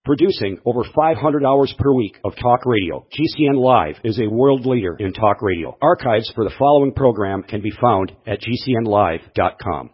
Producing over 500 hours per week of talk radio, GCN Live is a world leader in talk radio. Archives for the following program can be found at GCNlive.com.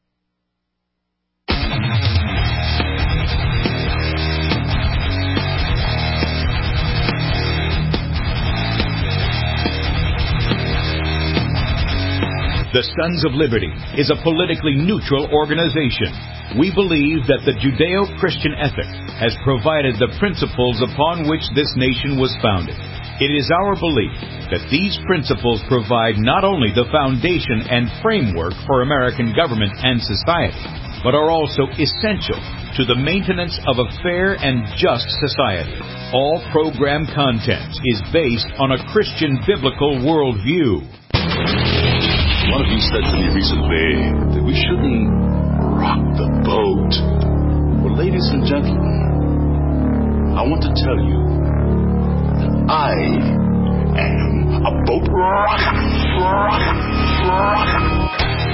The Sons of Liberty is a politically neutral organization. We believe that the Judeo-Christian ethic has provided the principles upon which this nation was founded. It is our belief that these principles provide not only the foundation and framework for American government and society, but are also essential to the maintenance of a fair and just society. All program content is based on a Christian biblical worldview. One of you said to me recently that we shouldn't rock the boat. Well, ladies and gentlemen, I want to tell you that I am a boat rocker.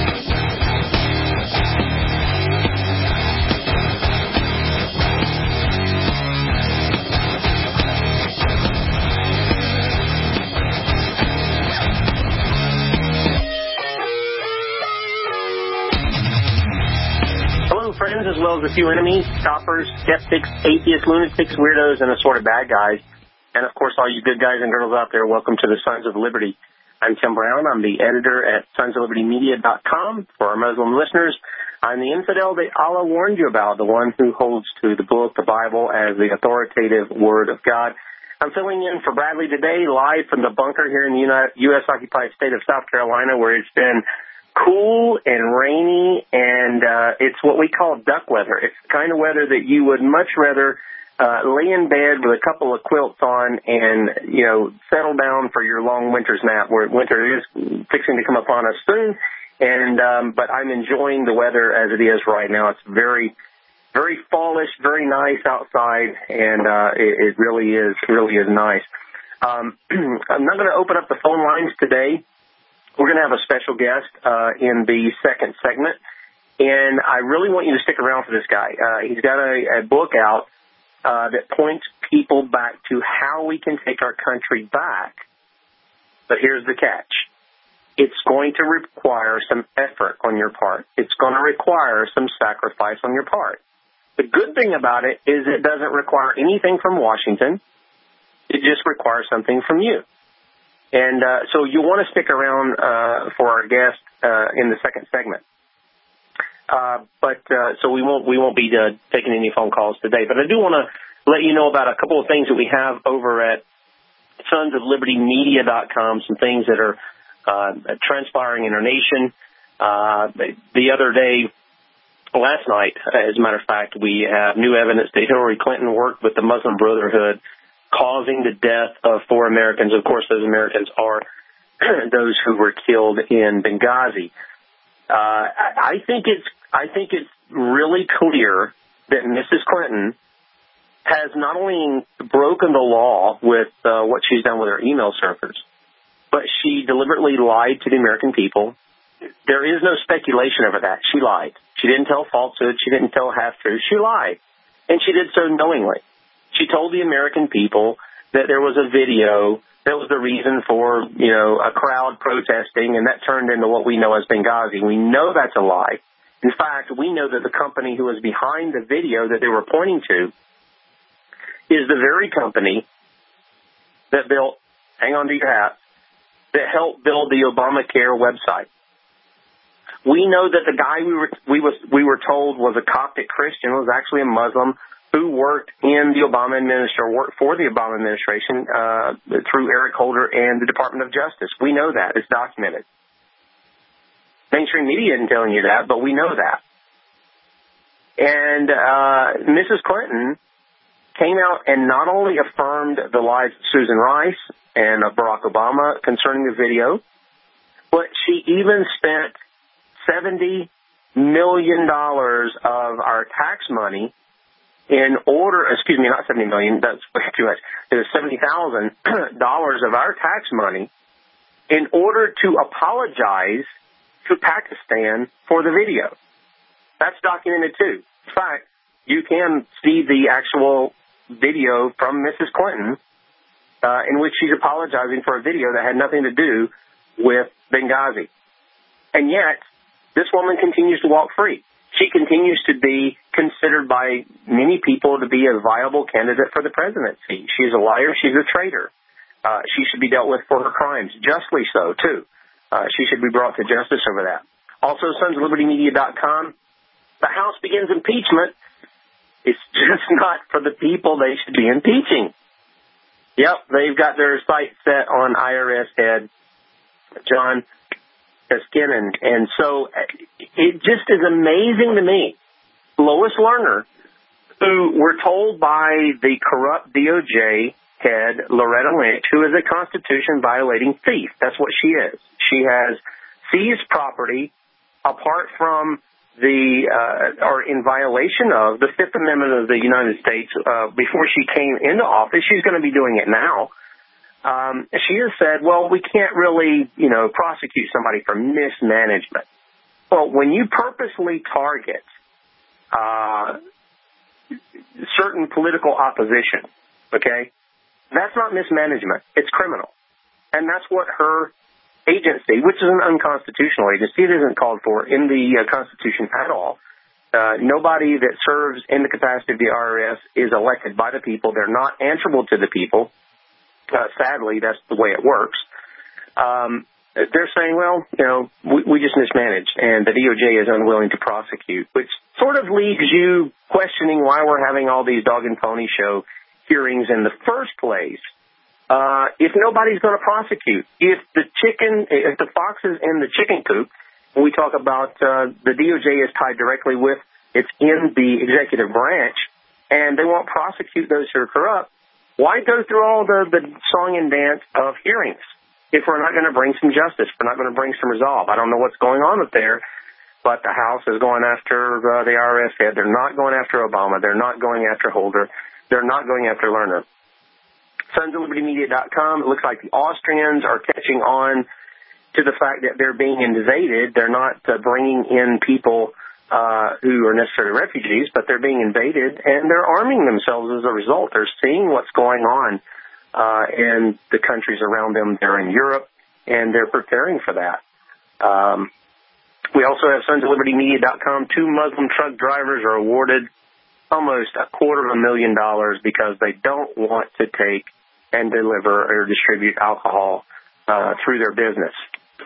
Friends, as well as a few enemies, scoffers, skeptics, atheists, lunatics, weirdos, and assorted bad guys. And, of course, all you good guys and girls out there, welcome to the Sons of Liberty. I'm Tim Brown. I'm the editor at sonsoflibertymedia.com. For our Muslim listeners, I'm the infidel that Allah warned you about, the one who holds to the book, the Bible, as the authoritative Word of God. I'm filling in for Bradley today, live from the bunker here in the U.S.-occupied state of South Carolina, where it's been cool and rainy, and it's what we call duck weather. It's the kind of weather that you would much rather lay in bed with a couple of quilts on and, you know, settle down for your long winter's nap, where winter is fixing to come upon us soon. And but I'm enjoying the weather as it is right now. It's very, very fallish, very nice outside, and it really is nice. I'm not going to open up the phone lines today. We're going to have a special guest in the second segment, and I really want you to stick around for this guy. He's got a book out that points people back to how we can take our country back. But here's the catch. It's going to require some effort on your part. It's going to require some sacrifice on your part. The good thing about it is it doesn't require anything from Washington. It just requires something from you. And so you want to stick around for our guest in the second segment. So we won't be taking any phone calls today. But I do want to let you know about a couple of things that we have over at sonsoflibertymedia.com, some things that are transpiring in our nation. The other day, last night, as a matter of fact, we have new evidence that Hillary Clinton worked with the Muslim Brotherhood, causing the death of 4 Americans. Of course, those Americans are those who were killed in Benghazi. I think it's really clear that Mrs. Clinton has not only broken the law with what she's done with her email servers, but she deliberately lied to the American people. There is no speculation over that. She lied. She didn't tell falsehood. She didn't tell half-truths. She lied, and she did so knowingly. She told the American people that there was a video that was the reason for, a crowd protesting, and that turned into what we know as Benghazi. We know that's a lie. In fact, we know that the company who was behind the video that they were pointing to is the very company that built, hang on to your hat, that helped build the Obamacare website. We know that the guy we were told was a Coptic Christian was actually a Muslim who worked in the Obama administration, worked for the Obama administration through Eric Holder and the Department of Justice. We know that. It's documented. Mainstream media isn't telling you that, but we know that. And Mrs. Clinton came out and not only affirmed the lies of Susan Rice and of Barack Obama concerning the video, but she even spent $70 million of our tax money in order, not $70 million, that's way too much. It was $70,000 of our tax money in order to apologize to Pakistan for the video. That's documented too. In fact, you can see the actual video from Mrs. Clinton in which she's apologizing for a video that had nothing to do with Benghazi. And yet, this woman continues to walk free. She continues to be considered by many people to be a viable candidate for the presidency. She's a liar. She's a traitor. She should be dealt with for her crimes, justly so, too. She should be brought to justice over that. Also, sonsoflibertymedia.com. The House begins impeachment. It's just not for the people they should be impeaching. Yep, they've got their sights set on IRS head John Koskinen. And so it just is amazing to me. Lois Lerner, who we're told by the corrupt DOJ head, Loretta Lynch, who is a Constitution-violating thief. That's what she is. She has seized property apart from or in violation of the Fifth Amendment of the United States before she came into office. She's going to be doing it now. She has said, well, we can't really, prosecute somebody for mismanagement. Well, when you purposely target certain political opposition, okay, that's not mismanagement. It's criminal. And that's what her agency, which is an unconstitutional agency, it isn't called for in the Constitution at all. Nobody that serves in the capacity of the IRS is elected by the people. They're not answerable to the people. Sadly, that's the way it works. They're saying, well, we just mismanaged, and the DOJ is unwilling to prosecute, which sort of leaves you questioning why we're having all these dog and pony show hearings in the first place. If nobody's going to prosecute, if the fox is in the chicken coop, when we talk about the DOJ is tied directly with, it's in the executive branch, and they won't prosecute those who are corrupt, why go through all the song and dance of hearings if we're not going to bring some justice, if we're not going to bring some resolve? I don't know what's going on up there, but the House is going after the IRS head. They're not going after Obama. They're not going after Holder. They're not going after Lerner. SonsOfLibertyMedia.com. It looks like the Austrians are catching on to the fact that they're being invaded. They're not bringing in people who are necessarily refugees, but they're being invaded, and they're arming themselves as a result. They're seeing what's going on in the countries around them. They're in Europe, and they're preparing for that. We also have SonsOfLibertyMedia.com. 2 Muslim truck drivers are awarded almost $250,000 because they don't want to take and deliver or distribute alcohol through their business.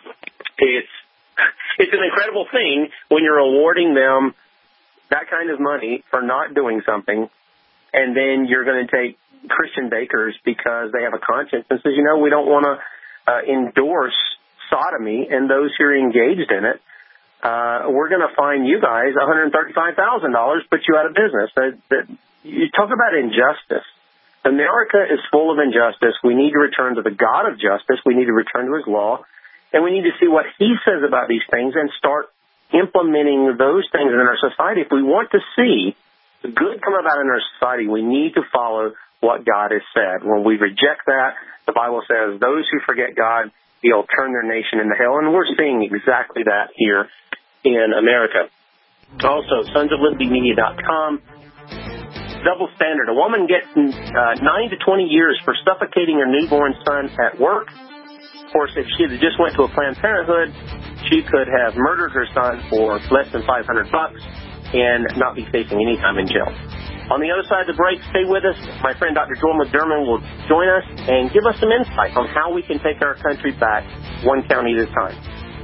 It's an incredible thing when you're awarding them that kind of money for not doing something, and then you're going to take Christian bakers because they have a conscience and says, we don't want to endorse sodomy and those who are engaged in it. We're going to fine you guys $135,000, put you out of business. You talk about injustice. America is full of injustice. We need to return to the God of justice. We need to return to his law. And we need to see what he says about these things and start implementing those things in our society. If we want to see good come about in our society, we need to follow what God has said. When we reject that, the Bible says those who forget God, he'll turn their nation into hell. And we're seeing exactly that here in America. Also, SonsOfLibertyMedia.com. Double standard. A woman gets 9 to 20 years for suffocating her newborn son at work. Of course, if she had just went to a Planned Parenthood, she could have murdered her son for less than $500 and not be facing any time in jail. On the other side of the break, stay with us. My friend Dr. Joel McDermott will join us and give us some insight on how we can take our country back one county at a time.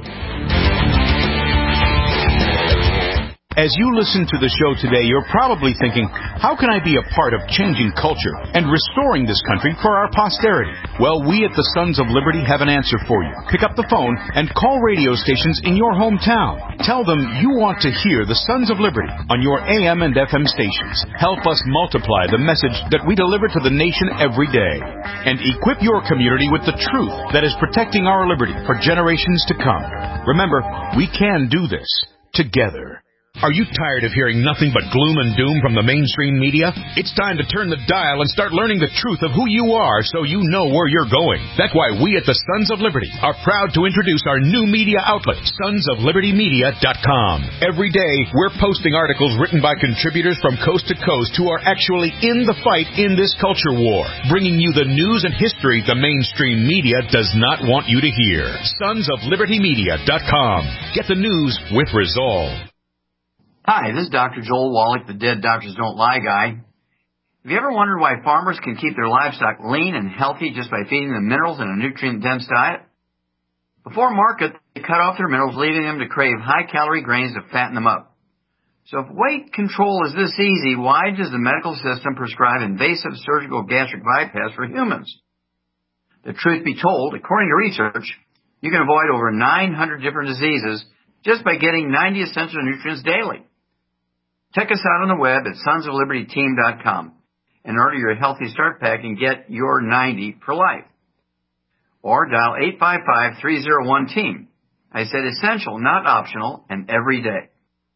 As you listen to the show today, you're probably thinking, how can I be a part of changing culture and restoring this country for our posterity? Well, we at the Sons of Liberty have an answer for you. Pick up the phone and call radio stations in your hometown. Tell them you want to hear the Sons of Liberty on your AM and FM stations. Help us multiply the message that we deliver to the nation every day. And equip your community with the truth that is protecting our liberty for generations to come. Remember, we can do this together. Are you tired of hearing nothing but gloom and doom from the mainstream media? It's time to turn the dial and start learning the truth of who you are so you know where you're going. That's why we at the Sons of Liberty are proud to introduce our new media outlet, sonsoflibertymedia.com. Every day, we're posting articles written by contributors from coast to coast who are actually in the fight in this culture war, bringing you the news and history the mainstream media does not want you to hear. sonsoflibertymedia.com. Get the news with resolve. Hi, this is Dr. Joel Wallach, the Dead Doctors Don't Lie guy. Have you ever wondered why farmers can keep their livestock lean and healthy just by feeding them minerals in a nutrient-dense diet? Before market, they cut off their minerals, leaving them to crave high-calorie grains to fatten them up. So if weight control is this easy, why does the medical system prescribe invasive surgical gastric bypass for humans? The truth be told, according to research, you can avoid over 900 different diseases just by getting 90 essential nutrients daily. Check us out on the web at sonsoflibertyteam.com and order your Healthy Start Pack and get your 90 for life. Or dial 855-301-TEAM. I said essential, not optional, and every day.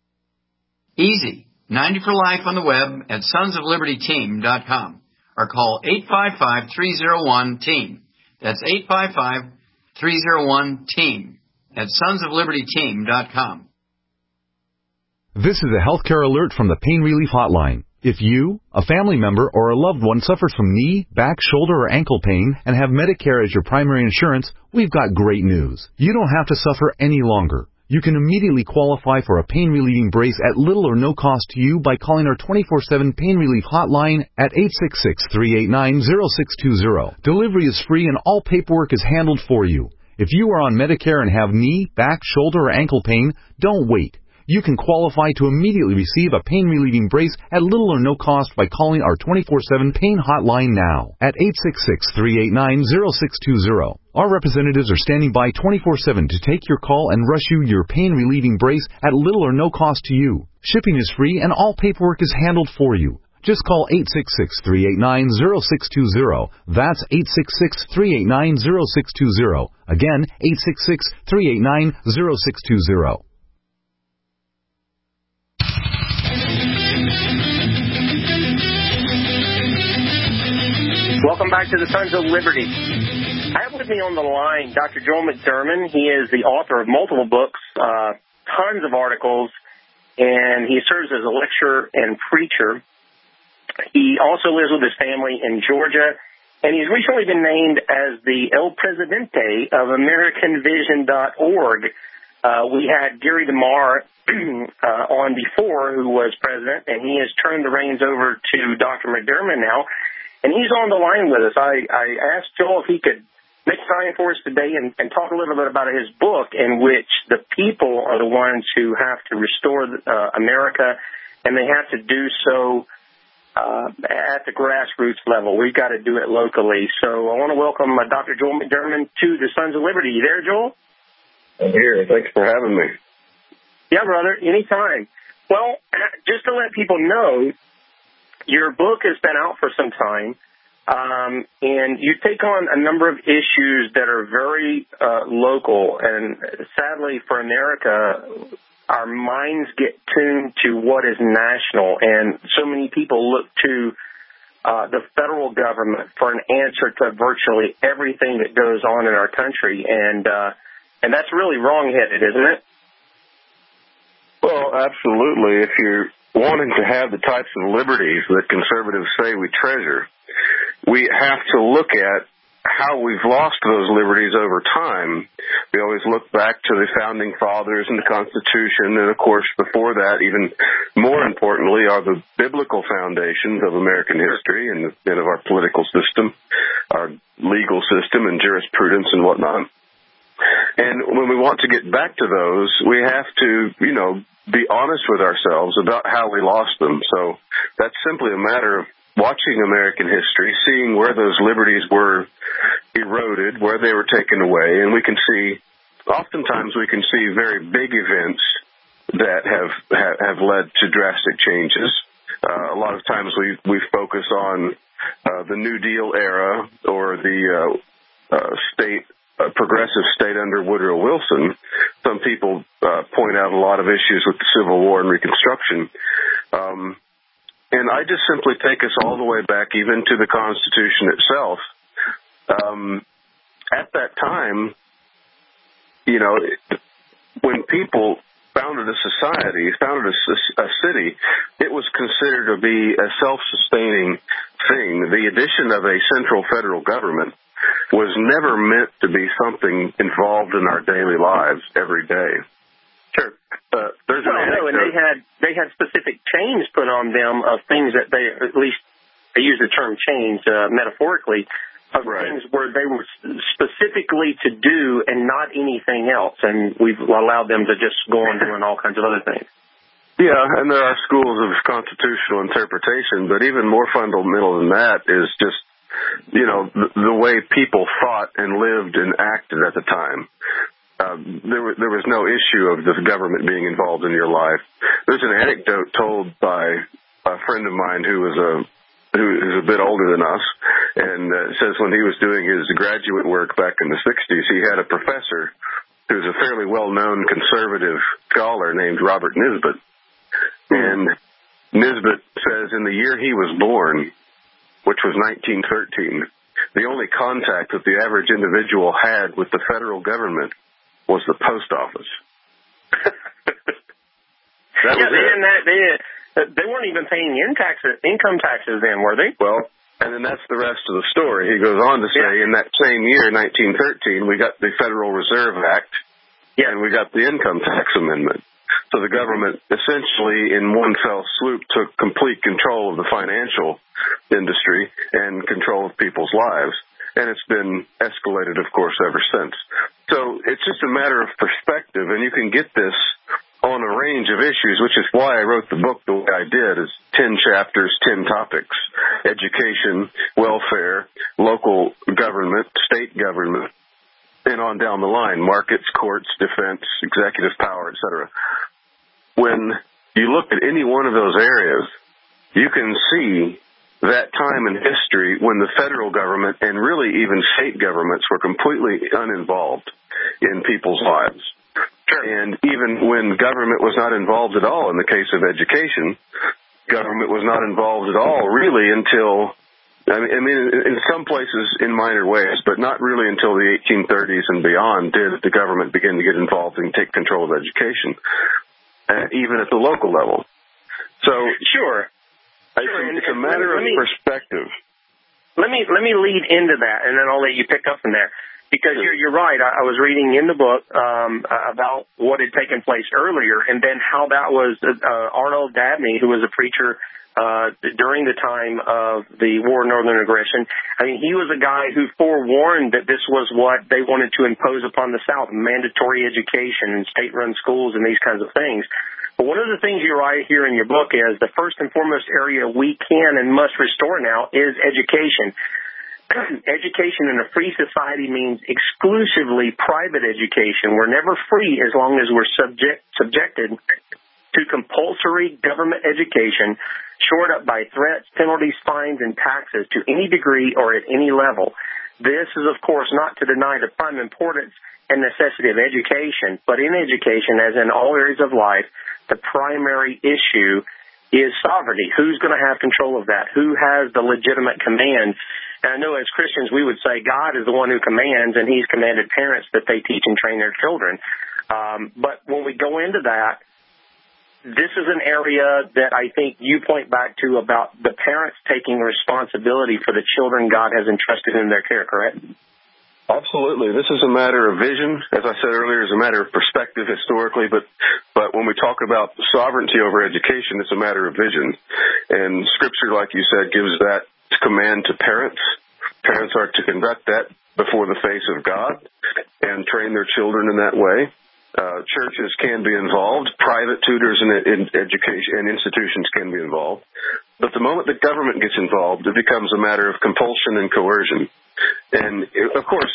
Easy. 90 for life on the web at sonsoflibertyteam.com or call 855-301-TEAM. That's 855-301-TEAM at sonsoflibertyteam.com. This is a healthcare alert from the Pain Relief Hotline. If you, a family member, or a loved one suffers from knee, back, shoulder, or ankle pain and have Medicare as your primary insurance, we've got great news. You don't have to suffer any longer. You can immediately qualify for a pain-relieving brace at little or no cost to you by calling our 24/7 Pain Relief Hotline at 866-389-0620. Delivery is free and all paperwork is handled for you. If you are on Medicare and have knee, back, shoulder, or ankle pain, don't wait. You can qualify to immediately receive a pain-relieving brace at little or no cost by calling our 24/7 Pain Hotline now at 866-389-0620. Our representatives are standing by 24/7 to take your call and rush you your pain-relieving brace at little or no cost to you. Shipping is free and all paperwork is handled for you. Just call 866-389-0620. That's 866-389-0620. Again, 866-389-0620. Welcome back to the Sons of Liberty. I have with me on the line Dr. Joel McDurmon. He is the author of multiple books, tons of articles, and he serves as a lecturer and preacher. He also lives with his family in Georgia, and he's recently been named as the El Presidente of AmericanVision.org. We had Gary DeMar on before, who was president, and he has turned the reins over to Dr. McDurmon now, and he's on the line with us. I asked Joel if he could make time for us today and talk a little bit about his book, in which the people are the ones who have to restore America, and they have to do so at the grassroots level. We've got to do it locally. So I want to welcome Dr. Joel McDurmon to the Sons of Liberty. You there, Joel? I'm here. Thanks for having me. Yeah, brother, anytime. Well, just to let people know, your book has been out for some time, and you take on a number of issues that are very local, and sadly for America, our minds get tuned to what is national, and so many people look to the federal government for an answer to virtually everything that goes on in our country, and that's really wrong-headed, isn't it? Well, absolutely. If you're wanting to have the types of liberties that conservatives say we treasure, we have to look at how we've lost those liberties over time. We always look back to the Founding Fathers and the Constitution, and, of course, before that, even more importantly, are the biblical foundations of American history and of our political system, our legal system and jurisprudence and whatnot. And when we want to get back to those, we have to, be honest with ourselves about how we lost them. So that's simply a matter of watching American history, seeing where those liberties were eroded, where they were taken away, and oftentimes we can see very big events that have led to drastic changes. A lot of times we focus on the New Deal era or the state progressive state under Woodrow Wilson. Some people point out a lot of issues with the Civil War and Reconstruction. And I just simply take us all the way back even to the Constitution itself. At that time, when people founded a society, founded a city, it was considered to be a self-sustaining thing. The addition of a central federal government was never meant to be something involved in our daily lives every day. Sure. And they had specific chains put on them of things that they, at least they use the term chains metaphorically, of things where they were specifically to do and not anything else, and we've allowed them to just go on doing all kinds of other things. Yeah, and there are schools of constitutional interpretation, but even more fundamental than that is just, the way people thought and lived and acted at the time. There was no issue of the government being involved in your life. There's an anecdote told by a friend of mine who is a bit older than us, and says when he was doing his graduate work back in the 60s, he had a professor who's a fairly well-known conservative scholar named Robert Nisbet. And Nisbet says in the year he was born, which was 1913, the only contact that the average individual had with the federal government was the post office. That was it. They weren't even paying income taxes then, were they? Well, and then that's the rest of the story. He goes on to say, in that same year, 1913, we got the Federal Reserve Act, and we got the Income Tax Amendment. So the government essentially, in one fell swoop, took complete control of the financial industry and control of people's lives. And it's been escalated, of course, ever since. So it's just a matter of perspective, and you can get this on a range of issues, which is why I wrote the book the way I did. It's 10 chapters, 10 topics: education, welfare, local government, state government, and on down the line: markets, courts, defense, executive power, etc. When you look at any one of those areas, you can see that time in history when the federal government and really even state governments were completely uninvolved in people's lives. And even when government was not involved at all, in the case of education, government was not involved at all really until, in some places in minor ways, but not really until the 1830s and beyond did the government begin to get involved and take control of education, even at the local level. So, sure. It's a matter of perspective. Let me lead into that, and then I'll let you pick up from there. Because you're right. I was reading in the book about what had taken place earlier, and then how that was Arnold Dabney, who was a preacher during the time of the War of Northern Aggression. I mean, he was a guy who forewarned that this was what they wanted to impose upon the South: mandatory education and state-run schools and these kinds of things. But one of the things you write here in your book is the first and foremost area we can and must restore now is education. Education in a free society means exclusively private education. We're never free as long as we're subjected to compulsory government education, shored up by threats, penalties, fines, and taxes to any degree or at any level. This is, of course, not to deny the prime importance and necessity of education, but in education, as in all areas of life, the primary issue is sovereignty. Who's going to have control of that? Who has the legitimate command? And I know as Christians we would say God is the one who commands, and He's commanded parents that they teach and train their children. But when we go into that, this is an area that I think you point back to about the parents taking responsibility for the children God has entrusted in their care, correct? Absolutely. This is a matter of vision. As I said earlier, it's a matter of perspective historically, but when we talk about sovereignty over education, it's a matter of vision. And Scripture, like you said, gives that command to parents. Parents are to conduct that before the face of God and train their children in that way. Churches can be involved. Private tutors in education and institutions can be involved. But the moment the government gets involved, it becomes a matter of compulsion and coercion. And, of course,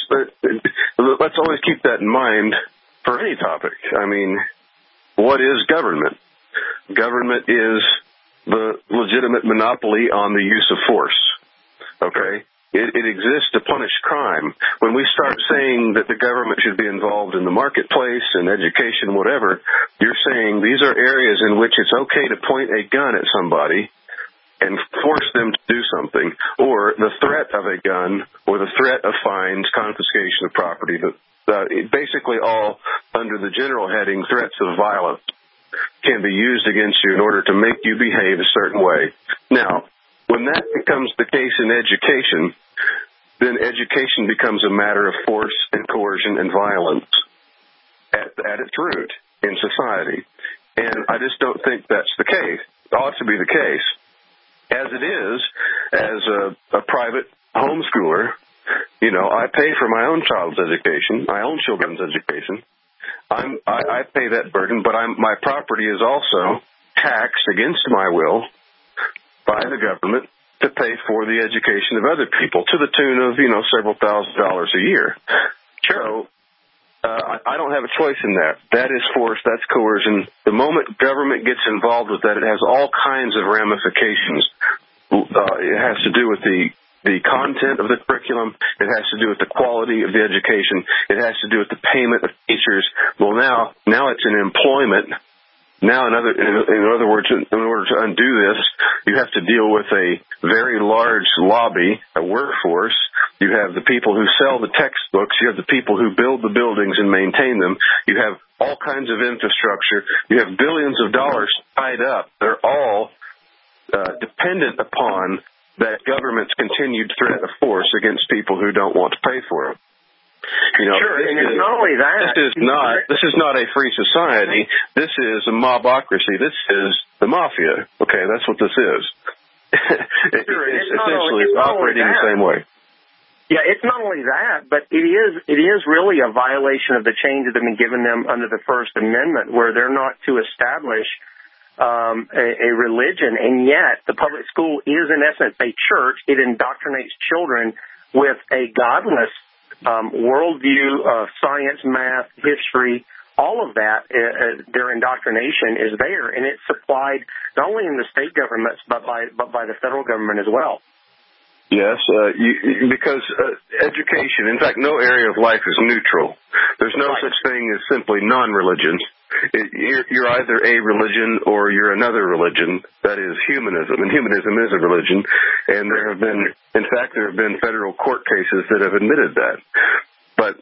let's always keep that in mind for any topic. I mean, what is government? Government is the legitimate monopoly on the use of force. Okay? It exists to punish crime. When we start saying that the government should be involved in the marketplace and education, whatever, you're saying these are areas in which it's okay to point a gun at somebody and force them to do something, or the threat of a gun, or the threat of fines, confiscation of property, basically all under the general heading threats of violence can be used against you in order to make you behave a certain way. Now, when that becomes the case in education, then education becomes a matter of force and coercion and violence at its root in society. And I just don't think that's the case. It ought to be the case. As it is, as a private homeschooler, I pay for my own child's education, my own children's education. I pay that burden, but my property is also taxed against my will by the government to pay for the education of other people to the tune of, several $1,000s a year. Sure. So I don't have a choice in that. That is force. That's coercion. The moment government gets involved with that, it has all kinds of ramifications. It has to do with the content of the curriculum. It has to do with the quality of the education. It has to do with the payment of teachers. Well, now it's in employment. Now, in other words, in order to undo this, you have to deal with a very large lobby, a workforce. You have the people who sell the textbooks. You have the people who build the buildings and maintain them. You have all kinds of infrastructure. You have billions of dollars tied up. They're all dependent upon that government's continued threat of force against people who don't want to pay for it. Sure, and it's not only that. This is not a free society. This is a mobocracy. This is the mafia. Okay, that's what this is. It's essentially operating the same way. Yeah, it's not only that, but it is really a violation of the changes that have been given them under the First Amendment, where they're not to establish a religion, and yet the public school is, in essence, a church. It indoctrinates children with a godless worldview of science, math, history, all of that, their indoctrination is there, and it's supplied not only in the state governments but by the federal government as well. Yes, because education, in fact, no area of life is neutral. There's no such thing as simply non-religion. You're either a religion or you're another religion. That is humanism, and humanism is a religion. And there have been federal court cases that have admitted that. But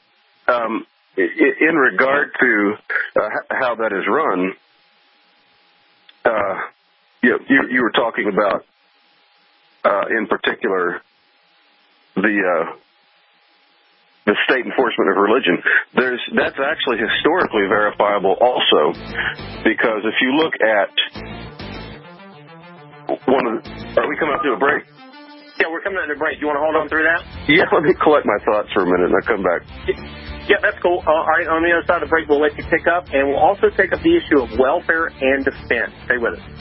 in regard to how that is run, you were talking about, in particular, the state enforcement of religion. That's actually historically verifiable also, because if you look at are we coming up to a break? Yeah, we're coming up to a break. You want to hold on through that? Yeah, let me collect my thoughts for a minute and I'll come back. Yeah, that's cool. All right, on the other side of the break, we'll let you pick up, and we'll also take up the issue of welfare and defense. Stay with us.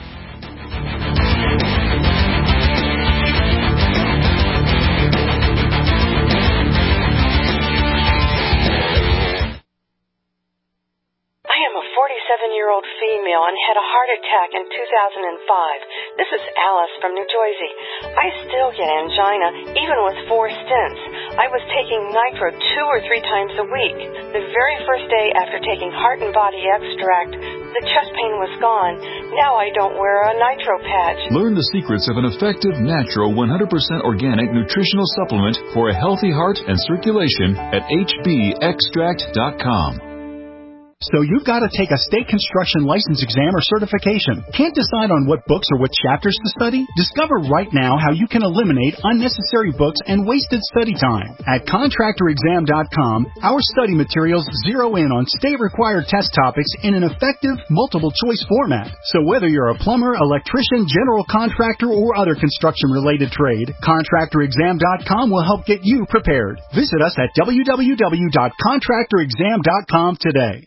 I am a 47-year-old female and had a heart attack in 2005. This is Alice from New Jersey. I still get angina, even with 4 stents. I was taking nitro 2 or 3 times a week. The very first day after taking Heart and Body Extract, the chest pain was gone. Now I don't wear a nitro patch. Learn the secrets of an effective, natural, 100% organic nutritional supplement for a healthy heart and circulation at hbextract.com. So you've got to take a state construction license exam or certification. Can't decide on what books or what chapters to study? Discover right now how you can eliminate unnecessary books and wasted study time. At contractorexam.com, our study materials zero in on state-required test topics in an effective, multiple-choice format. So whether you're a plumber, electrician, general contractor, or other construction-related trade, contractorexam.com will help get you prepared. Visit us at www.contractorexam.com today.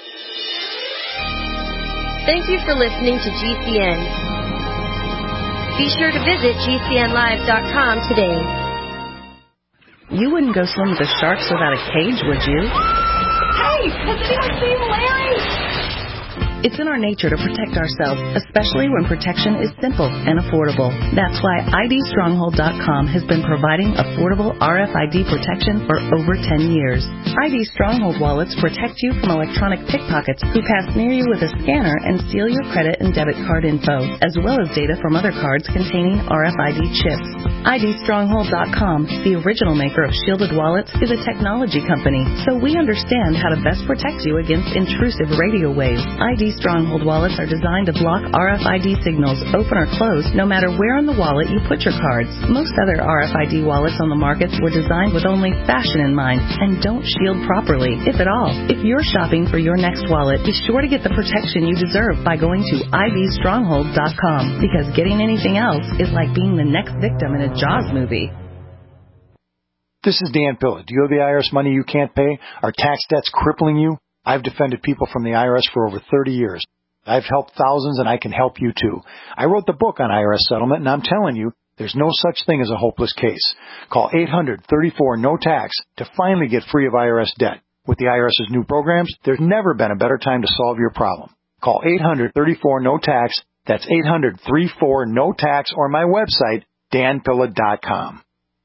Thank you for listening to GCN. Be sure to visit GCNlive.com today. You wouldn't go swim with the sharks without a cage, would you? Hey, has anyone seen Larry? It's in our nature to protect ourselves, especially when protection is simple and affordable. That's why IDStronghold.com has been providing affordable RFID protection for over 10 years. ID Stronghold wallets protect you from electronic pickpockets who pass near you with a scanner and steal your credit and debit card info, as well as data from other cards containing RFID chips. IDStronghold.com, the original maker of shielded wallets, is a technology company, so we understand how to best protect you against intrusive radio waves. ID Stronghold wallets are designed to block RFID signals, open or close, no matter where in the wallet you put your cards. Most other RFID wallets on the market were designed with only fashion in mind and don't shield properly, if at all. If you're shopping for your next wallet, be sure to get the protection you deserve by going to IDStronghold.com, because getting anything else is like being the next victim in a Jaws movie. This is Dan Pilla. Do you owe the IRS money you can't pay? Are tax debts crippling you? I've defended people from the IRS for over 30 years. I've helped thousands, and I can help you too. I wrote the book on IRS settlement, and I'm telling you, there's no such thing as a hopeless case. Call 800-34-NO-TAX to finally get free of IRS debt. With the IRS's new programs, there's never been a better time to solve your problem. Call 800-34-NO-TAX. That's 800-34-NO-TAX, or my website, danpilla.com.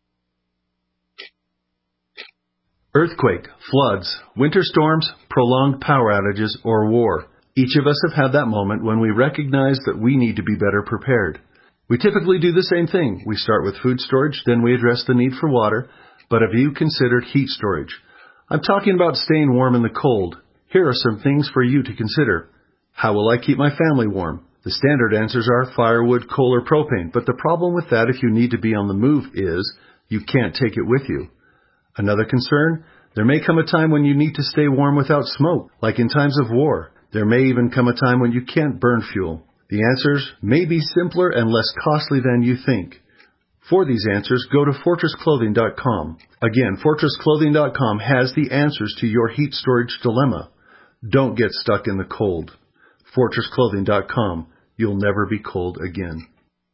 Earthquake, floods, winter storms, prolonged power outages, or war. Each of us have had that moment when we recognize that we need to be better prepared. We typically do the same thing. We start with food storage, then we address the need for water. But have you considered heat storage? I'm talking about staying warm in the cold. Here are some things for you to consider. How will I keep my family warm? The standard answers are firewood, coal, or propane. But the problem with that if you need to be on the move is you can't take it with you. Another concern, there may come a time when you need to stay warm without smoke, like in times of war. There may even come a time when you can't burn fuel. The answers may be simpler and less costly than you think. For these answers, go to FortressClothing.com. Again, FortressClothing.com has the answers to your heat storage dilemma. Don't get stuck in the cold. FortressClothing.com. You'll never be cold again.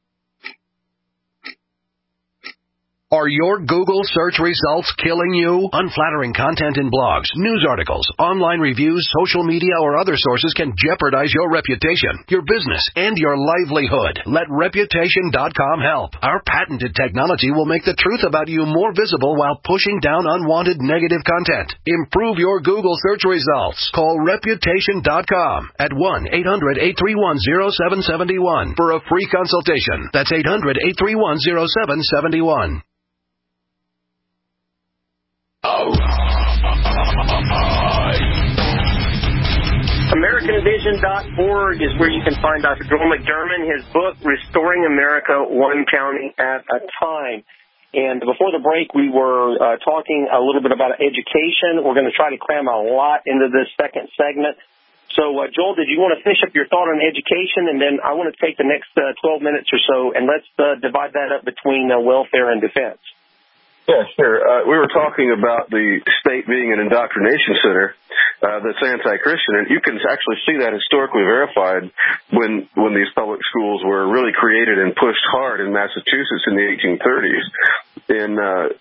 Are your Google search results killing you? Unflattering content in blogs, news articles, online reviews, social media, or other sources can jeopardize your reputation, your business, and your livelihood. Let Reputation.com help. Our patented technology will make the truth about you more visible while pushing down unwanted negative content. Improve your Google search results. Call Reputation.com at 1-800-831-0771 for a free consultation. That's 800-831-0771. AmericanVision.org is where you can find Dr. Joel McDermott, his book, Restoring America One County at a Time. And before the break, we were talking a little bit about education. We're going to try to cram a lot into this second segment. So, Joel, did you want to finish up your thought on education? And then I want to take the next 12 minutes or so, and let's divide that up between welfare and defense. Yeah, sure. We were talking about the state being an indoctrination center that's anti-Christian, and you can actually see that historically verified when these public schools were really created and pushed hard in Massachusetts in the 1830s. And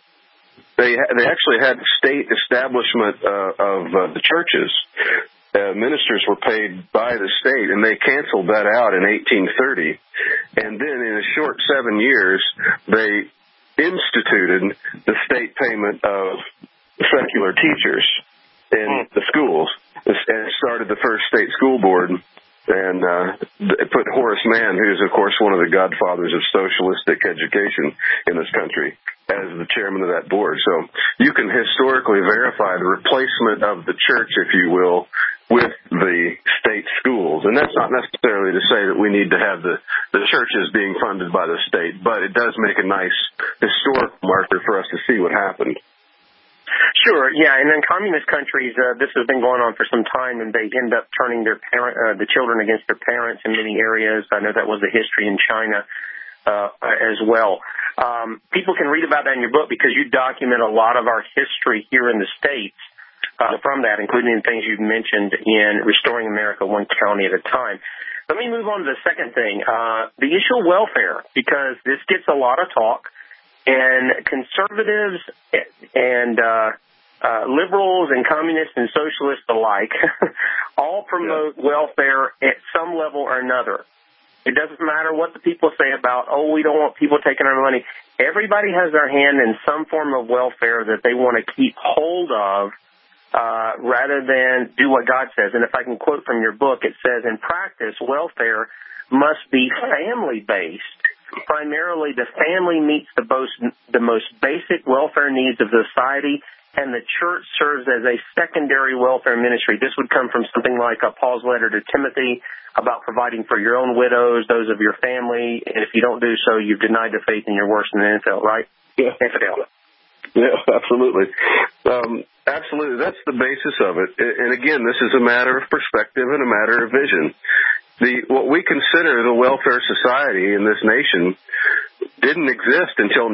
they actually had state establishment of the churches. Ministers were paid by the state, and they canceled that out in 1830. And then in a short 7 years, they instituted the state payment of secular teachers in the schools and started the first state school board, and it put Horace Mann, who's, of course, one of the godfathers of socialistic education in this country, as the chairman of that board. So you can historically verify the replacement of the church, if you will, with the state schools. And that's not necessarily to say that we need to have the churches being funded by the state, but it does make a nice historical marker for us to see what happened. Sure, yeah, and in communist countries, this has been going on for some time, and they end up turning the children against their parents in many areas. I know that was the history in China as well. People can read about that in your book because you document a lot of our history here in the States from that, including the things you've mentioned in Restoring America One County at a Time. Let me move on to the second thing, the issue of welfare, because this gets a lot of talk. And conservatives and liberals and communists and socialists alike all promote welfare at some level or another. It doesn't matter what the people say about, we don't want people taking our money. Everybody has their hand in some form of welfare that they want to keep hold of rather than do what God says. And if I can quote from your book, it says, in practice, welfare must be family-based. Primarily, the family meets the most basic welfare needs of society, and the church serves as a secondary welfare ministry. This would come from something like Paul's letter to Timothy about providing for your own widows, those of your family, and if you don't do so, you've denied the faith and you're worse than an infidel, right? Yeah. Infidel. Yeah, absolutely. Absolutely. That's the basis of it. And again, this is a matter of perspective and a matter of vision. What we consider the welfare society in this nation didn't exist until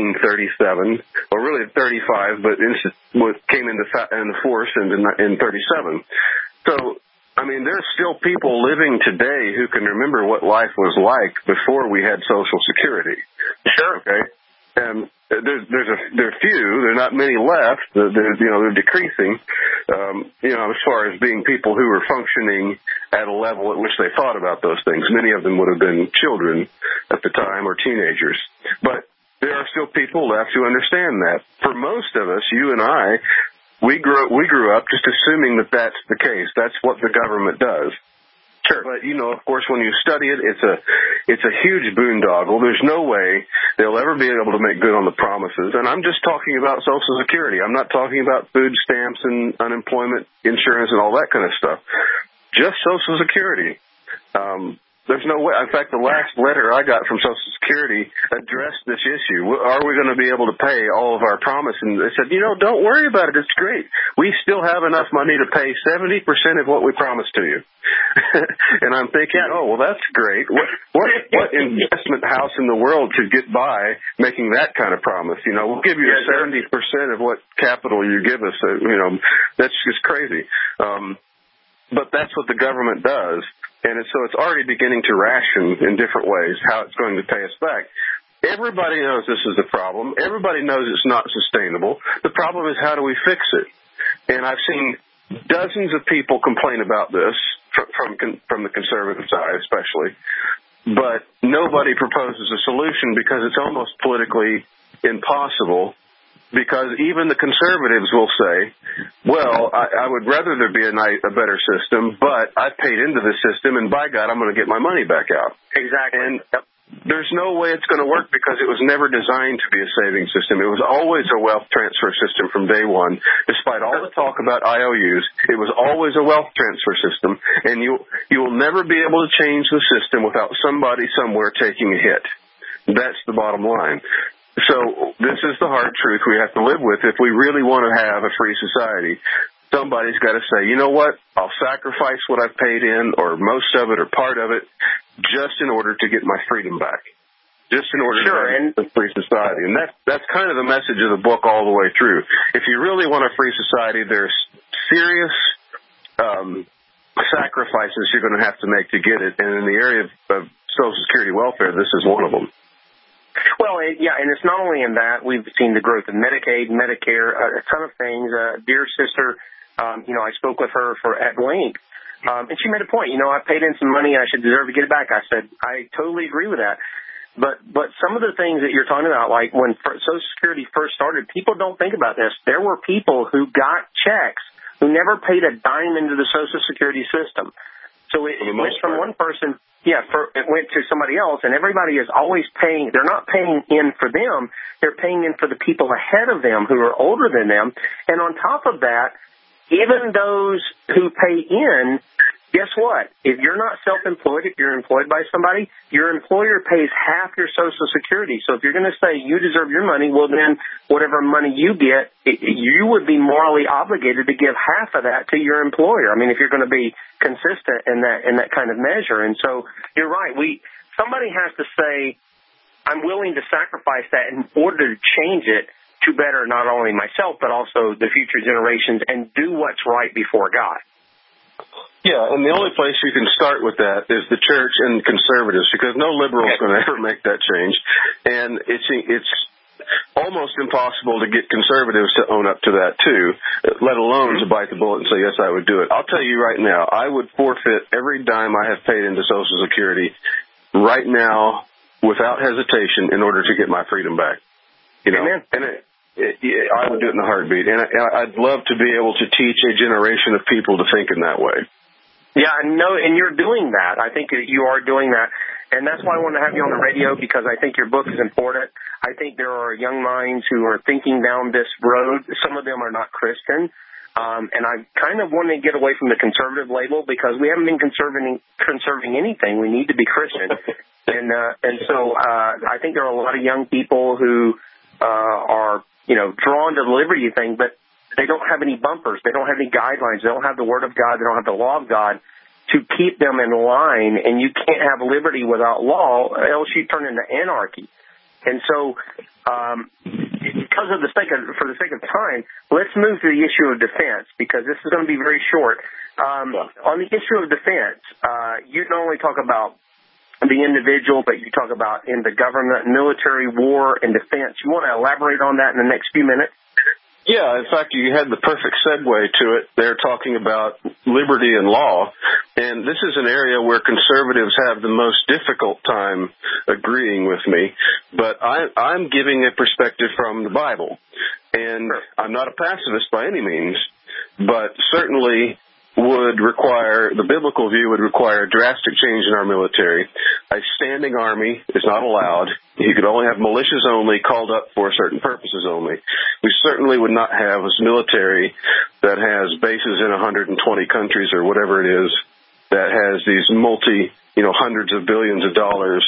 1937, or really 35, but came into force in 37. So, I mean, there's still people living today who can remember what life was like before we had Social Security. Sure. Okay. And there are few. There are not many left. They're decreasing. As far as being people who were functioning at a level at which they thought about those things. Many of them would have been children at the time or teenagers. But there are still people left who understand that. For most of us, you and I, we grew up just assuming that that's the case. That's what the government does. Sure. But, of course, when you study it, it's a huge boondoggle. There's no way they'll ever be able to make good on the promises. And I'm just talking about Social Security. I'm not talking about food stamps and unemployment insurance and all that kind of stuff. Just Social Security. There's no way. In fact, the last letter I got from Social Security addressed this issue. Are we going to be able to pay all of our promise? And they said, don't worry about it. It's great. We still have enough money to pay 70% of what we promised to you. And I'm thinking, well, that's great. What investment house in the world could get by making that kind of promise? We'll give you 70% of what capital you give us. That's just crazy. But that's what the government does. And so it's already beginning to ration in different ways how it's going to pay us back. Everybody knows this is a problem. Everybody knows it's not sustainable. The problem is, how do we fix it? And I've seen dozens of people complain about this from the conservative side especially. But nobody proposes a solution because it's almost politically impossible. Because even the conservatives will say, well, I would rather there be a better system, but I've paid into the system, and by God, I'm going to get my money back out. Exactly. And there's no way it's going to work because it was never designed to be a saving system. It was always a wealth transfer system from day one. Despite all the talk about IOUs, it was always a wealth transfer system, and you will never be able to change the system without somebody somewhere taking a hit. That's the bottom line. So this is the hard truth we have to live with if we really want to have a free society. Somebody's got to say, you know what, I'll sacrifice what I've paid in, or most of it or part of it, just in order to get my freedom back. Just in order to have a free society. And that's kind of the message of the book all the way through. If you really want a free society, there's serious sacrifices you're going to have to make to get it. And in the area of Social Security welfare, this is one of them. Well, and it's not only in that. We've seen the growth of Medicaid, Medicare, a ton of things. Dear sister, I spoke with her at length, and she made a point. I paid in some money, and I should deserve to get it back. I said, I totally agree with that. But some of the things that you're talking about, like when Social Security first started, people don't think about this. There were people who got checks who never paid a dime into the Social Security system. So it went from one person, it went to somebody else, and everybody is always paying. They're not paying in for them. They're paying in for the people ahead of them who are older than them. And on top of that, even those who pay in, guess what? If you're not self-employed, if you're employed by somebody, your employer pays half your Social Security. So if you're going to say you deserve your money, well, then whatever money you get, you would be morally obligated to give half of that to your employer. I mean, if you're going to be consistent in that kind of measure. And so you're right. Somebody has to say, I'm willing to sacrifice that in order to change it to better not only myself, but also the future generations, and do what's right before God. Yeah, and the only place you can start with that is the church and conservatives, because no liberal is going to ever make that change. And it's almost impossible to get conservatives to own up to that, too, let alone to bite the bullet and say, yes, I would do it. I'll tell you right now, I would forfeit every dime I have paid into Social Security right now without hesitation in order to get my freedom back. You know, Amen. And I would do it in a heartbeat. And I'd love to be able to teach a generation of people to think in that way. Yeah, no, and you're doing that. I think that you are doing that. And that's why I wanted to have you on the radio, because I think your book is important. I think there are young minds who are thinking down this road. Some of them are not Christian. And I kind of want to get away from the conservative label, because we haven't been conserving anything. We need to be Christian. And so I think there are a lot of young people who are, drawn to the liberty thing, but they don't have any bumpers. They don't have any guidelines. They don't have the Word of God. They don't have the law of God to keep them in line. And you can't have liberty without law, else you turn into anarchy. And so, because of for the sake of time, let's move to the issue of defense, because this is going to be very short. On the issue of defense, you not only talk about the individual, but you talk about in the government, military, war, and defense. You want to elaborate on that in the next few minutes? Yeah, in fact, you had the perfect segue to it. They're talking about liberty and law, and this is an area where conservatives have the most difficult time agreeing with me, but I'm giving a perspective from the Bible, and I'm not a pacifist by any means, but certainly the biblical view would require a drastic change in our military. A standing army is not allowed. You could only have militias only, called up for certain purposes only. We certainly would not have a military that has bases in 120 countries or whatever it is, that has these hundreds of billions of dollars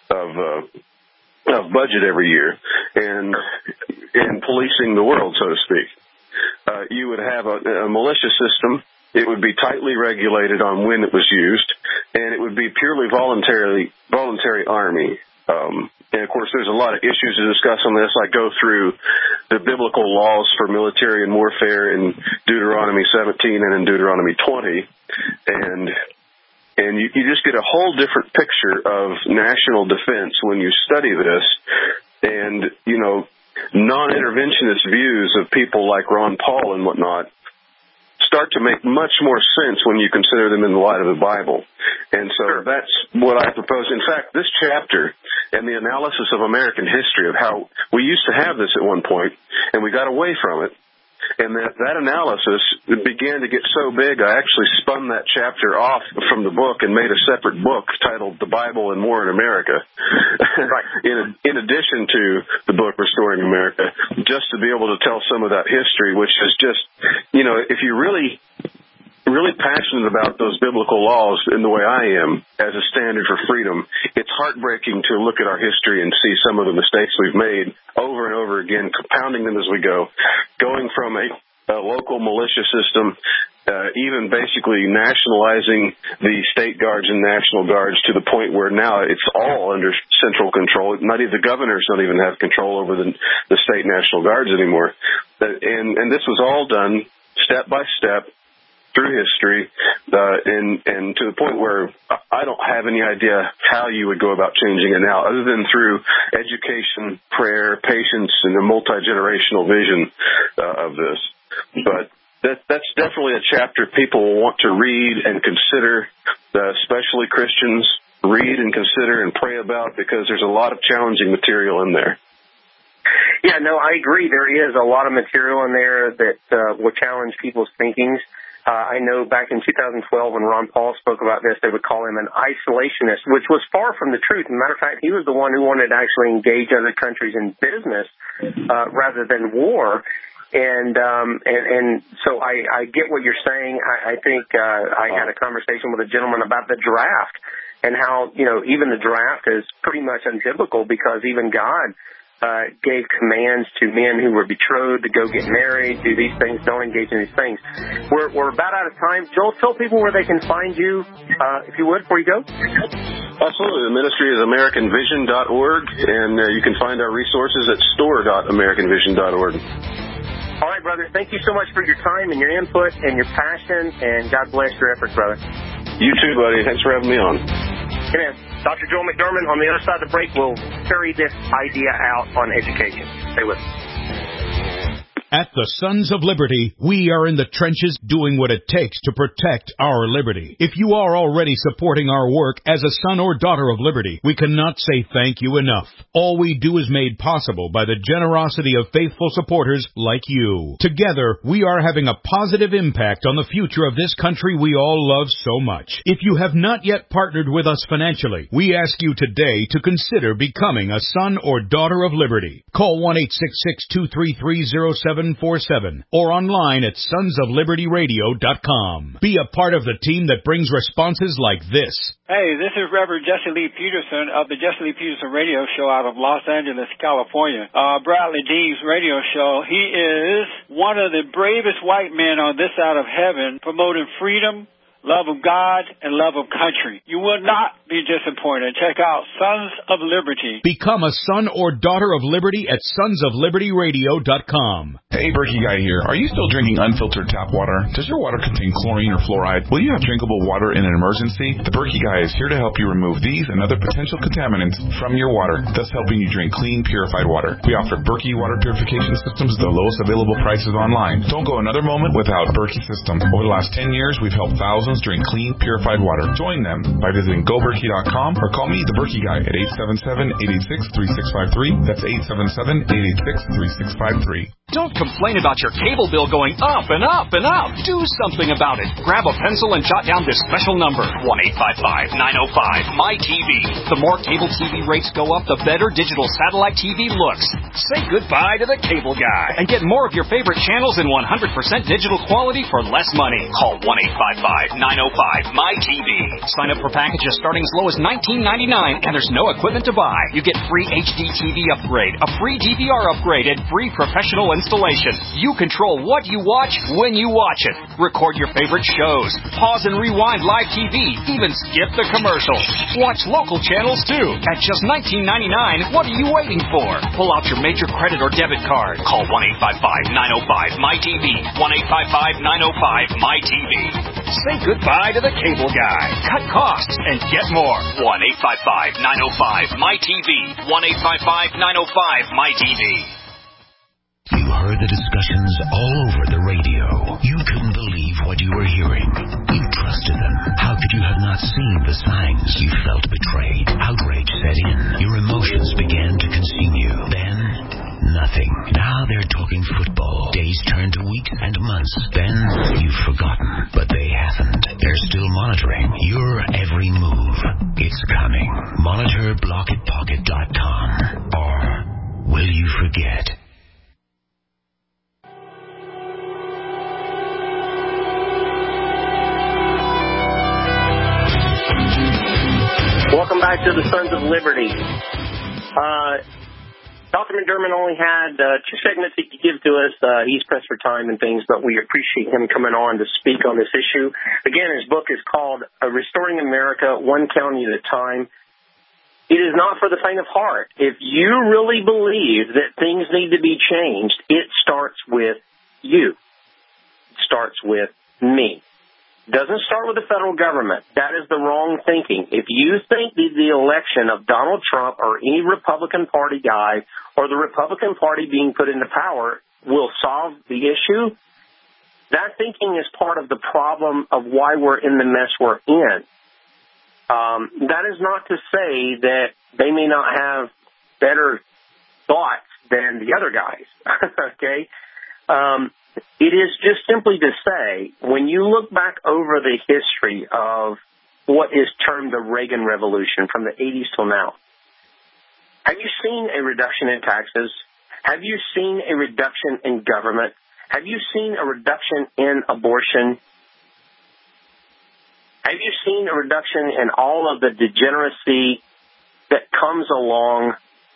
of budget every year and policing the world, so to speak. You would have a militia system. It would be tightly regulated on when it was used, and it would be purely voluntary army. And, of course, there's a lot of issues to discuss on this. I go through the biblical laws for military and warfare in Deuteronomy 17 and in Deuteronomy 20, and you just get a whole different picture of national defense when you study this. And, non-interventionist views of people like Ron Paul and whatnot start to make much more sense when you consider them in the light of the Bible. And so that's what I propose. In fact, this chapter and the analysis of American history, of how we used to have this at one point, and we got away from it, and that analysis began to get so big, I actually spun that chapter off from the book and made a separate book titled The Bible and War in America, in addition to the book Restoring America, just to be able to tell some of that history, which is just, if you're really passionate about those biblical laws in the way I am as a standard for freedom, it's heartbreaking to look at our history and see some of the mistakes we've made over and over again, compounding them as we go, going from a local militia system, even basically nationalizing the state guards and national guards to the point where now it's all under central control. Not even the governors don't even have control over the state national guards anymore. And this was all done step by step through history, and to the point where I don't have any idea how you would go about changing it now, other than through education, prayer, patience, and a multi-generational vision of this. But that's definitely a chapter people will want to read and consider, especially Christians, read and consider and pray about, because there's a lot of challenging material in there. Yeah, no, I agree. There is a lot of material in there that will challenge people's thinkings. I know back in 2012 when Ron Paul spoke about this, they would call him an isolationist, which was far from the truth. As a matter of fact, he was the one who wanted to actually engage other countries in business rather than war. And so I get what you're saying. I think I had a conversation with a gentleman about the draft and how, even the draft is pretty much unbiblical, because even God gave commands to men who were betrothed to go get married, do these things, don't engage in these things. We're about out of time. Joel, tell people where they can find you, if you would, before you go. Absolutely. The ministry is AmericanVision.org, and you can find our resources at store.AmericanVision.org. All right, brother. Thank you so much for your time and your input and your passion, and God bless your efforts, brother. You too, buddy. Thanks for having me on. Amen. Dr. Joel McDermott, on the other side of the break, will carry this idea out on education. Stay with us. At the Sons of Liberty, we are in the trenches doing what it takes to protect our liberty. If you are already supporting our work as a son or daughter of liberty, we cannot say thank you enough. All we do is made possible by the generosity of faithful supporters like you. Together, we are having a positive impact on the future of this country we all love so much. If you have not yet partnered with us financially, we ask you today to consider becoming a son or daughter of liberty. Call 1-866-233-0747 or online at sonsoflibertyradio.com. Be a part of the team that brings responses like this. Hey, this is Reverend Jesse Lee Peterson of the Jesse Lee Peterson Radio Show out of Los Angeles, California. Bradley Dean's radio show. He is one of the bravest white men on this side of heaven, promoting freedom, love of God, and love of country. You will not be disappointed. Check out Sons of Liberty. Become a son or daughter of liberty at sonsoflibertyradio.com. Hey, Berkey Guy here. Are you still drinking unfiltered tap water? Does your water contain chlorine or fluoride? Will you have drinkable water in an emergency? The Berkey Guy is here to help you remove these and other potential contaminants from your water, thus helping you drink clean, purified water. We offer Berkey water purification systems at the lowest available prices online. Don't go another moment without Berkey system. Over the last 10 years, we've helped thousands drink clean, purified water. Join them by visiting GoBerkey.com or call me, the Berkey Guy, at 877-886-3653. That's 877-886-3653. Don't complain about your cable bill going up and up and up. Do something about it. Grab a pencil and jot down this special number, 1-855-905-MY-TV. The more cable TV rates go up, the better digital satellite TV looks. Say goodbye to the cable guy and get more of your favorite channels in 100% digital quality for less money. Call 1-855-905-MY-TV. Sign up for packages starting as low as $19.99, and there's no equipment to buy. You get free HD TV upgrade, a free DVR upgrade, and free professional installation. You control what you watch when you watch it. Record your favorite shows. Pause and rewind live TV. Even skip the commercials. Watch local channels too. At just $19.99, what are you waiting for? Pull out your major credit or debit card. Call 1-855-905-MY-TV. 1-855-905-MY-TV. Say goodbye to the cable guy. Cut costs and get more. 1-855-905-MY-TV. 1-855-905-MY-TV. You heard the discussions all over the radio. You couldn't believe what you were hearing. You trusted them. How could you have not seen the signs? You felt betrayed. Outrage set in. Your emotions began to consume you. Then, nothing. Now they're talking football. Days turn to weeks and months. Then, you've forgotten. But they haven't. They're still monitoring your every move. It's coming. Monitor blockitpocket.com. Or will you forget? Welcome back to the Sons of Liberty. Dr. McDermott only had 2 segments he could give to us. He's pressed for time and things, but we appreciate him coming on to speak on this issue. Again, his book is called Restoring America, One County at a Time. It is not for the faint of heart. If you really believe that things need to be changed, it starts with you. It starts with me. Doesn't start with the federal government. That is the wrong thinking. If you think the election of Donald Trump or any Republican Party guy or the Republican Party being put into power will solve the issue, that thinking is part of the problem of why we're in the mess we're in. That is not to say that they may not have better thoughts than the other guys, okay? It is just simply to say, when you look back over the history of what is termed the Reagan Revolution from the 80s till now, have you seen a reduction in taxes? Have you seen a reduction in government? Have you seen a reduction in abortion? Have you seen a reduction in all of the degeneracy that comes along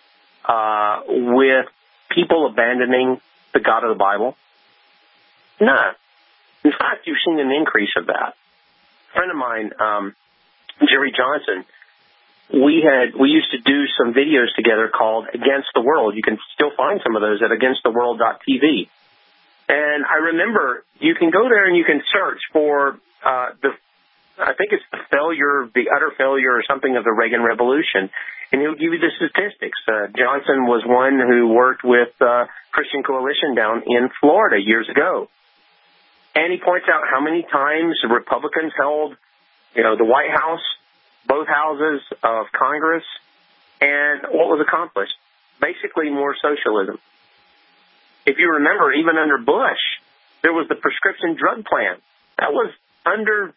with people abandoning the God of the Bible? No. In fact, you've seen an increase of that. A friend of mine, Jerry Johnson, we used to do some videos together called Against the World. You can still find some of those at againsttheworld.tv. And I remember you can go there and you can search for I think it's the utter failure or something of the Reagan Revolution. And he'll give you the statistics. Johnson was one who worked with Christian Coalition down in Florida years ago. And he points out how many times the Republicans held, the White House, both houses of Congress, and what was accomplished. Basically more socialism. If you remember, even under Bush, there was the prescription drug plan. That was under,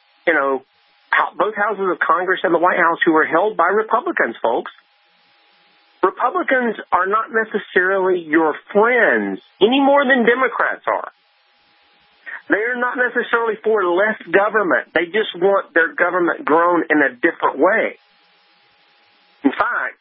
both houses of Congress and the White House who were held by Republicans, folks. Republicans are not necessarily your friends any more than Democrats are. They're not necessarily for less government. They just want their government grown in a different way. In fact,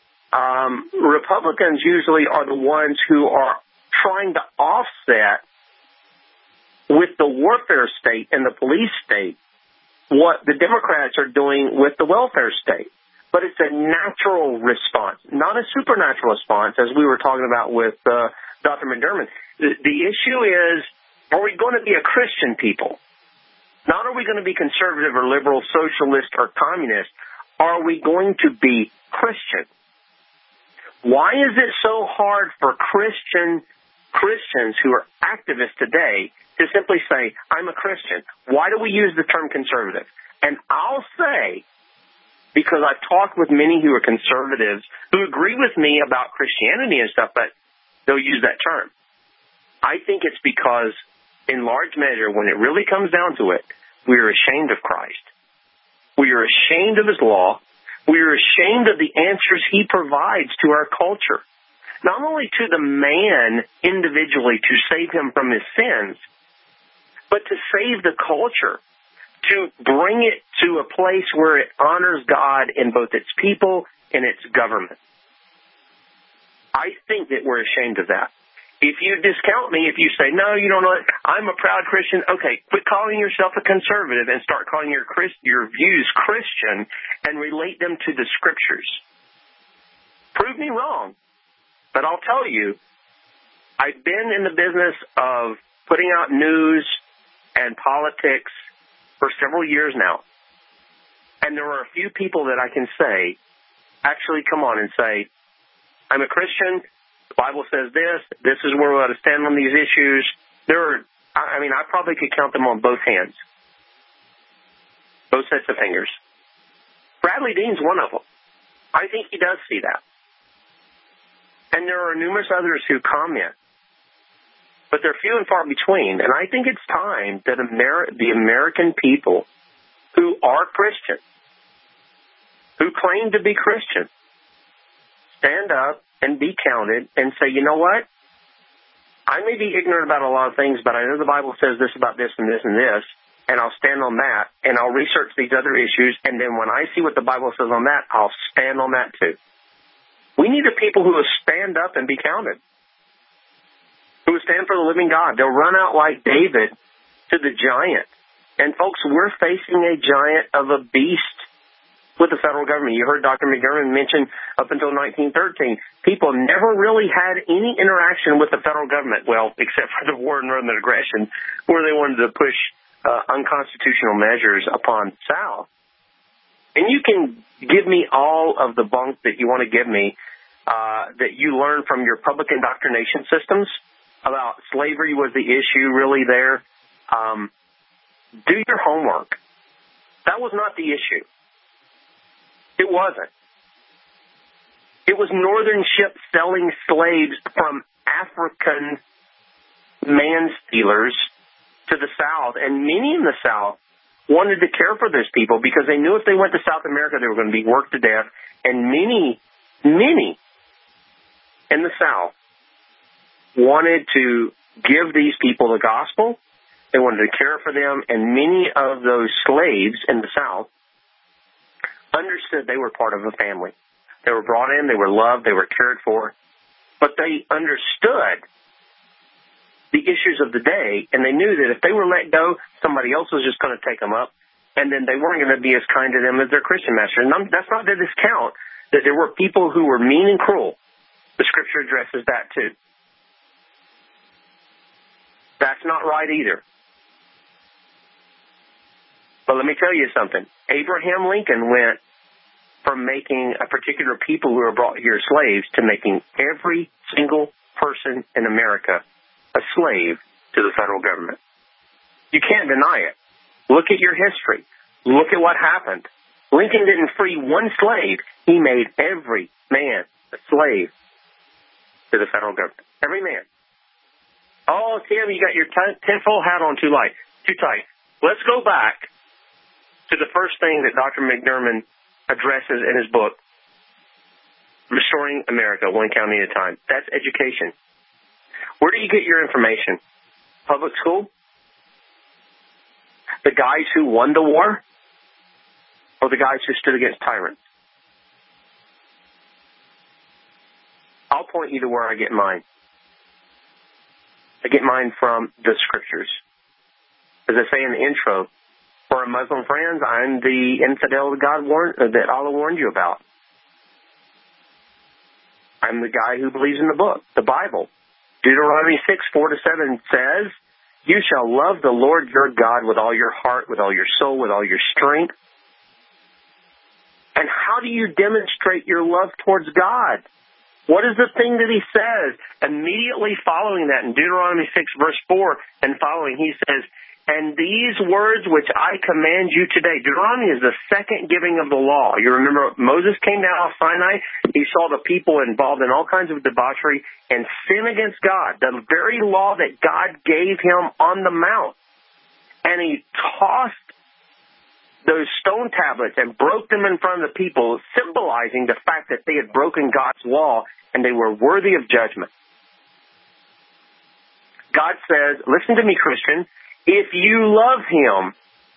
Republicans usually are the ones who are trying to offset with the warfare state and the police state what the Democrats are doing with the welfare state. But it's a natural response, not a supernatural response, as we were talking about with Dr. McDermott. The issue is, are we going to be a Christian people? Not are we going to be conservative or liberal, socialist or communist. Are we going to be Christian? Why is it so hard for Christians who are activists today to simply say, I'm a Christian? Why do we use the term conservative? And I'll say, because I've talked with many who are conservatives who agree with me about Christianity and stuff, but they'll use that term. I think it's because, in large measure, when it really comes down to it, we are ashamed of Christ. We are ashamed of his law. We are ashamed of the answers he provides to our culture. Not only to the man individually to save him from his sins, but to save the culture, to bring it to a place where it honors God in both its people and its government. I think that we're ashamed of that. If you discount me, if you say, no, you don't know it, I'm a proud Christian, okay, quit calling yourself a conservative and start calling your views Christian and relate them to the Scriptures. Prove me wrong, but I'll tell you, I've been in the business of putting out news and politics for several years now, and there are a few people that I can say, actually come on and say, I'm a Christian, the Bible says this is where we ought to stand on these issues. I probably could count them on both hands. Both sets of fingers. Bradley Dean's one of them. I think he does see that. And there are numerous others who comment. But they're few and far between. And I think it's time that the American people who are Christian, who claim to be Christian, stand up and be counted and say, you know what? I may be ignorant about a lot of things, but I know the Bible says this about this and this and this, and I'll stand on that, and I'll research these other issues, and then when I see what the Bible says on that, I'll stand on that too. We need a people who will stand up and be counted, who will stand for the living God. They'll run out like David to the giant. And folks, we're facing a giant of a beast with the federal government. You heard Dr. McDermott mention up until 1913, people never really had any interaction with the federal government, well, except for the war and northern aggression, where they wanted to push unconstitutional measures upon the South. And you can give me all of the bunk that you want to give me that you learned from your public indoctrination systems about slavery was the issue really there. Do your homework. That was not the issue. It wasn't. It was northern ships selling slaves from African man-stealers to the South, and many in the South wanted to care for those people because they knew if they went to South America they were going to be worked to death, and many in the South wanted to give these people the gospel. They wanted to care for them, and many of those slaves in the South understood they were part of a family. They were brought in, they were loved, they were cared for, but they understood the issues of the day, and they knew that if they were let go, somebody else was just going to take them up, and then they weren't going to be as kind to them as their Christian master. And that's not to discount that there were people who were mean and cruel. The Scripture addresses that too. That's not right either. But let me tell you something. Abraham Lincoln went from making a particular people who were brought here slaves to making every single person in America a slave to the federal government. You can't deny it. Look at your history. Look at what happened. Lincoln didn't free one slave. He made every man a slave to the federal government. Every man. Oh, Tim, you got your tinfoil hat on too tight. Let's go back to the first thing that Dr. McDermott addresses in his book, Restoring America, One County at a Time. That's education. Where do you get your information? Public school? The guys who won the war? Or the guys who stood against tyrants? I'll point you to where I get mine. I get mine from the scriptures. As I say in the intro, for our Muslim friends, I'm the infidel that Allah warned you about. I'm the guy who believes in the book, the Bible. Deuteronomy 6:4-7 says, you shall love the Lord your God with all your heart, with all your soul, with all your strength. And how do you demonstrate your love towards God? What is the thing that he says? Immediately following that, in Deuteronomy 6:4 and following, he says, and these words which I command you today. Deuteronomy is the second giving of the law. You remember Moses came down off Sinai. He saw the people involved in all kinds of debauchery and sin against God, the very law that God gave him on the mount. And he tossed those stone tablets and broke them in front of the people, symbolizing the fact that they had broken God's law and they were worthy of judgment. God says, listen to me, Christian, if you love him,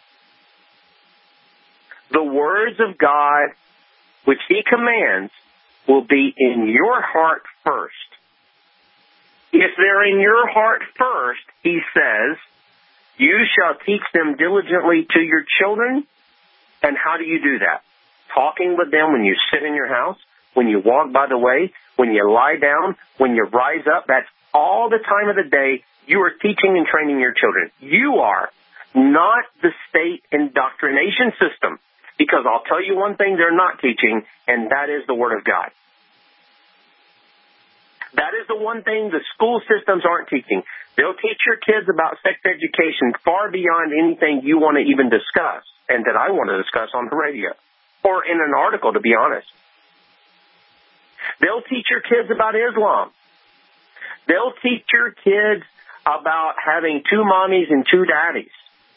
the words of God which he commands will be in your heart first. If they're in your heart first, he says, you shall teach them diligently to your children. And how do you do that? Talking with them when you sit in your house, when you walk by the way, when you lie down, when you rise up. That's all the time of the day you are teaching and training your children. You are, not the state indoctrination system. Because I'll tell you one thing they're not teaching, and that is the Word of God. That is the one thing the school systems aren't teaching. They'll teach your kids about sex education far beyond anything you want to even discuss, and that I want to discuss on the radio, or in an article, to be honest. They'll teach your kids about Islam. They'll teach your kids about having two mommies and two daddies.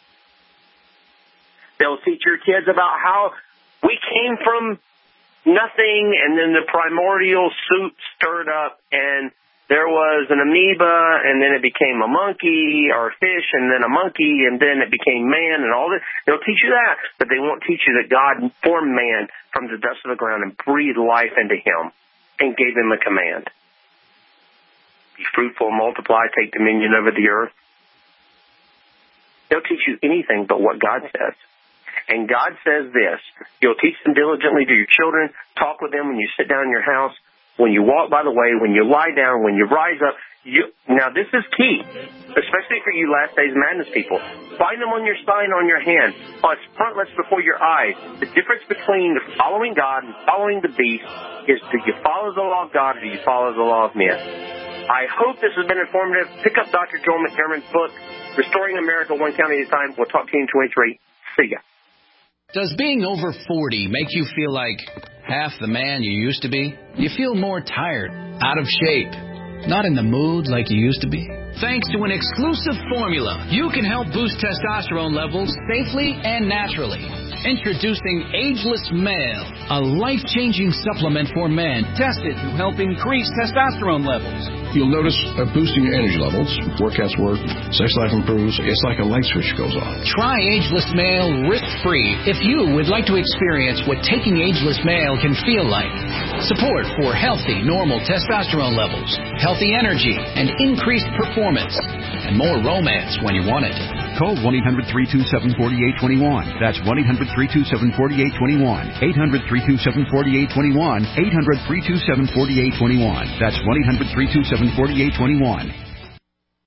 They'll teach your kids about how we came from nothing and then the primordial soup stirred up and there was an amoeba and then it became a monkey or a fish and then a monkey and then it became man and all this. They'll teach you that, but they won't teach you that God formed man from the dust of the ground and breathed life into him and gave him a command. Be fruitful, multiply, take dominion over the earth. They'll teach you anything but what God says. And God says this, you'll teach them diligently to your children, talk with them when you sit down in your house, when you walk by the way, when you lie down, when you rise up. Now this is key, especially for you Last Days Madness people. Find them on your sign, on your hand, on frontlets before your eyes. The difference between following God and following the beast is, do you follow the law of God or do you follow the law of men? I hope this has been informative. Pick up Dr. Joel McDermott's book, Restoring America, One County at a Time. We'll talk to you in 23. See ya. Does being over 40 make you feel like half the man you used to be? You feel more tired, out of shape, not in the mood like you used to be? Thanks to an exclusive formula, you can help boost testosterone levels safely and naturally. Introducing Ageless Male, a life-changing supplement for men tested to help increase testosterone levels. You'll notice a boost in your energy levels, workouts work, sex life improves. It's like a light switch goes on. Try Ageless Male risk-free if you would like to experience what taking Ageless Male can feel like. Support for healthy, normal testosterone levels, healthy energy, and increased performance, and more romance when you want it. Call 1-800-327-4821. That's 1-800-327-4821. 800-327-4821. 800-327-4821. That's 1-800-327-4821.